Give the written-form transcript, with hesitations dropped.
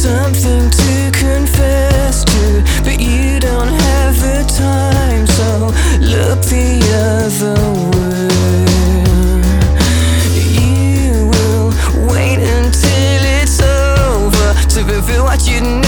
something to confess to, but you don't have the time, so look the other way. You will wait until it's over to fulfill what you need.